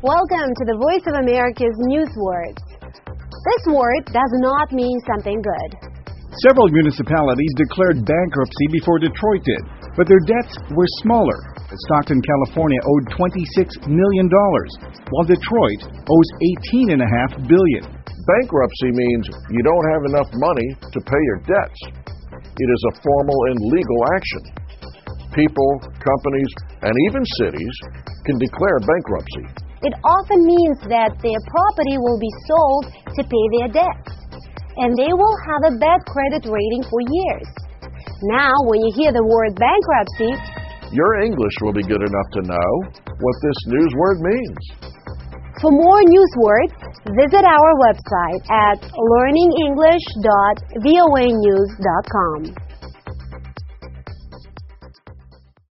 Welcome to the Voice of America's News Words. This word does not mean something good. Several municipalities declared bankruptcy before Detroit did, but their debts were smaller. Stockton, California owed $26 million, while Detroit owes $18.5 billion. Bankruptcy means you don't have enough money to pay your debts. It is a formal and legal action. People, companies, and even cities can declare bankruptcy. It often means that their property will be sold to pay their debts, and they will have a bad credit rating for years. Now, when you hear the word bankruptcy, your English will be good enough to know what this news word means. For more news words, visit our website at learningenglish.voanews.com.